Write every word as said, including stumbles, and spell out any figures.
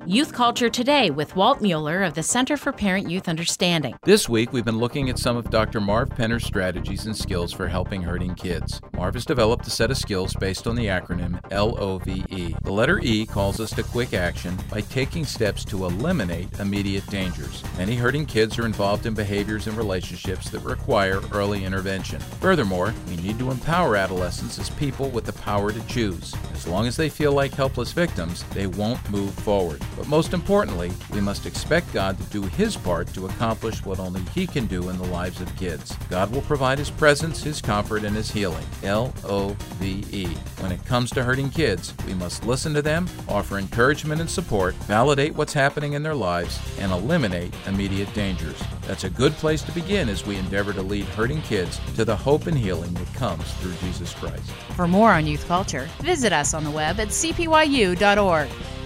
Youth Culture Today with Walt Mueller of the Center for Parent-Youth Understanding. This week, we've been looking at some of Doctor Marv Penner's strategies and skills for helping hurting kids. Marv has developed a set of skills based on the acronym L O V E. The letter E calls us to quick action by taking steps to eliminate immediate dangers. Many hurting kids are involved in behaviors and relationships that require early intervention. Furthermore, we need to empower adolescents as people with the power to choose. As long as they feel like helpless victims, they won't move forward. But most importantly, we must expect God to do His part to accomplish what only He can do in the lives of kids. God will provide His presence, His comfort, and His healing. L O V E. When it comes to hurting kids, we must listen to them, offer encouragement and support, validate what's happening in their lives, and eliminate immediate dangers. That's a good place to begin as we endeavor to lead hurting kids to the hope and healing that comes through Jesus Christ. For more on youth culture, visit us on the web at c p y u dot org.